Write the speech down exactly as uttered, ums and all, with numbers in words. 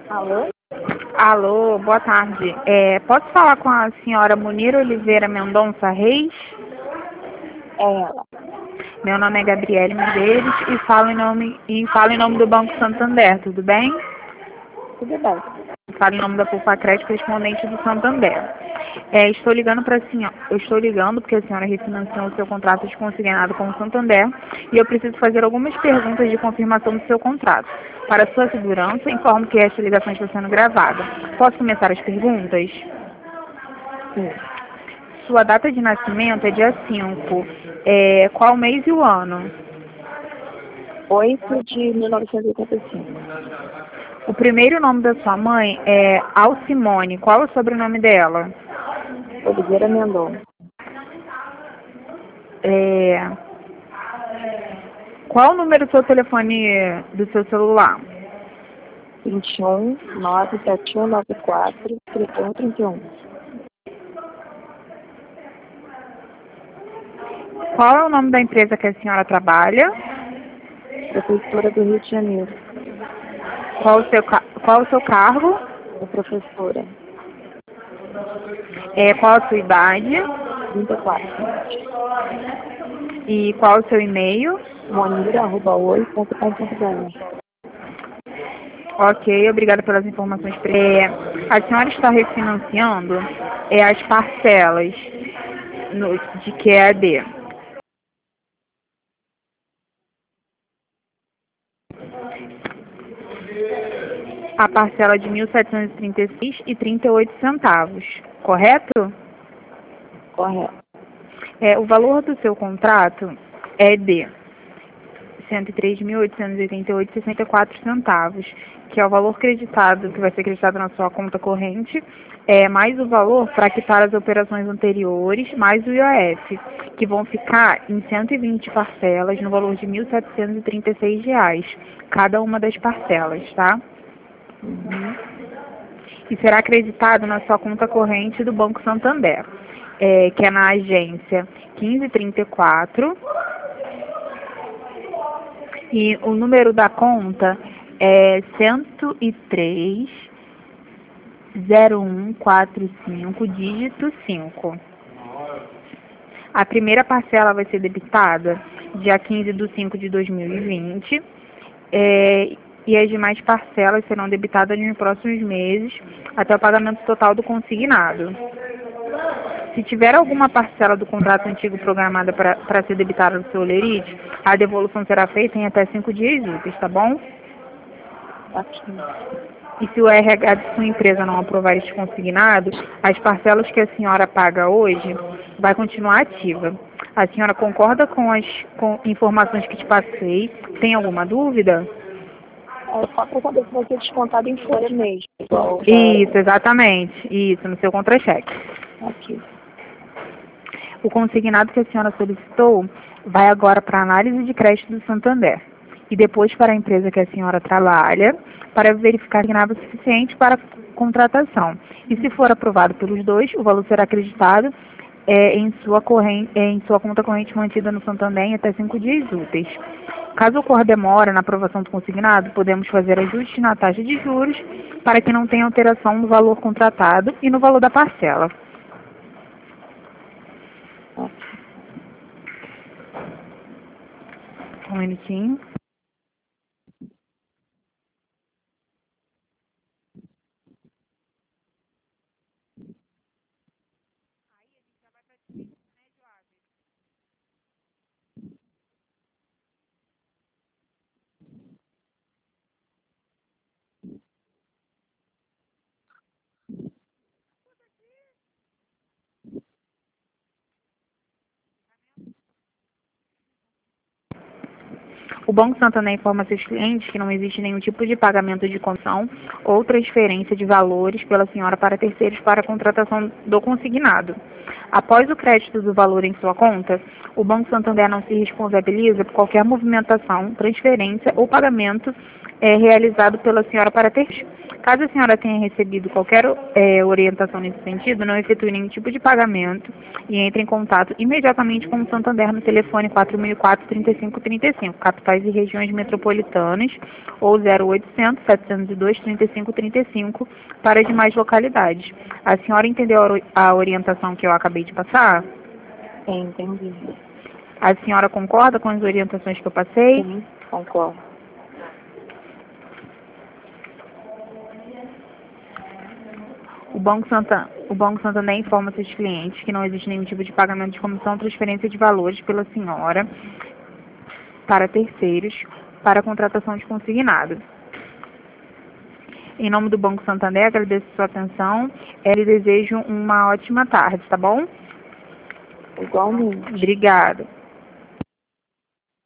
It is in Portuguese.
Alô? Alô, boa tarde. É, posso falar com a senhora Munira Oliveira Mendonça Reis? É ela. Meu nome é Gabriele Medeiros e falo em nome, e falo em nome do Banco Santander, tudo bem? Tudo bem. Falo em nome da Poupa Crédito correspondente do Santander. É, estou ligando para a senhora, eu estou ligando porque a senhora refinanciou o seu contrato de consignado com o Santander e eu preciso fazer algumas perguntas de confirmação do seu contrato. Para sua segurança, informo que esta ligação está sendo gravada. Posso começar as perguntas? Sim. Sua data de nascimento é dia cinco. É, qual mês e o ano? oito de mil novecentos e oitenta e cinco. O primeiro nome da sua mãe é Alcimone. Qual é o sobrenome dela? Oliveira Mendonça. É, qual o número do seu telefone do seu celular? vinte e um, nove sete um nove quatro, trinta e um trinta e um. Qual é o nome da empresa que a senhora trabalha? Prefeitura do Rio de Janeiro. Qual o seu, ca- qual o seu cargo? É professora. É, qual a sua idade? trinta e quatro. E qual o seu e-mail? Monira, arroba, oi, ponto com ponto br. Ok, obrigada pelas informações. É, a senhora está refinanciando é, as parcelas no, de Q E A D. A parcela de mil setecentos e trinta e seis reais e trinta e oito centavos, correto? Correto. É, o valor do seu contrato é de cento e três mil oitocentos e oitenta e oito reais e sessenta e quatro centavos, que é o valor creditado, que vai ser creditado na sua conta corrente, é, mais o valor para quitar as operações anteriores, mais o I O F, que vão ficar em cento e vinte parcelas, no valor de mil setecentos e trinta e seis reais, cada uma das parcelas, tá? Uhum. E será acreditado na sua conta corrente do Banco Santander, é, que é na agência quinze trinta e quatro, e o número da conta é cento e três, zero um quatro cinco, dígito cinco. A primeira parcela vai ser debitada dia quinze de cinco de dois mil e vinte, é, e as demais parcelas serão debitadas nos próximos meses, até o pagamento total do consignado. Se tiver alguma parcela do contrato antigo programada para ser debitada no seu lerite, a devolução será feita em até cinco dias úteis, tá bom? Aqui. E se o R H de sua empresa não aprovar este consignado, as parcelas que a senhora paga hoje vai continuar ativa. A senhora concorda com as com informações que te passei? Tem alguma dúvida? É só para saber se vai ser descontado em folha mesmo. Igual já Isso, exatamente. Isso, no seu contra-cheque. aqui. O consignado que a senhora solicitou vai agora para a análise de crédito do Santander e depois para a empresa que a senhora trabalha para verificar se é suficiente para a contratação. E se for aprovado pelos dois, o valor será acreditado é, em, sua corrente, em sua conta corrente mantida no Santander em até cinco dias úteis. Caso ocorra demora na aprovação do consignado, podemos fazer ajustes na taxa de juros para que não tenha alteração no valor contratado e no valor da parcela. Um minutinho. O Banco Santander informa seus clientes que não existe nenhum tipo de pagamento de comissão ou transferência de valores pela senhora para terceiros para a contratação do consignado. Após o crédito do valor em sua conta, o Banco Santander não se responsabiliza por qualquer movimentação, transferência ou pagamento é, realizado pela senhora para terceiros. Caso a senhora tenha recebido qualquer é, orientação nesse sentido, não efetue nenhum tipo de pagamento e entre em contato imediatamente com o Santander no telefone quatro mil e quatro, trinta e cinco trinta e cinco, capital capitais e regiões metropolitanas, ou zero oitocentos, setecentos e dois, trinta e cinco, trinta e cinco para as demais localidades. A senhora entendeu a ori- a orientação que eu acabei de passar? Sim, entendi. A senhora concorda com as orientações que eu passei? Sim, concordo. O Banco Santander, o Banco Santander informa seus clientes que não existe nenhum tipo de pagamento de comissão ou transferência de valores pela senhora para terceiros para a contratação de consignado. Em nome do Banco Santander, agradeço sua atenção e lhe desejo uma ótima tarde, tá bom? Igualmente. Obrigada.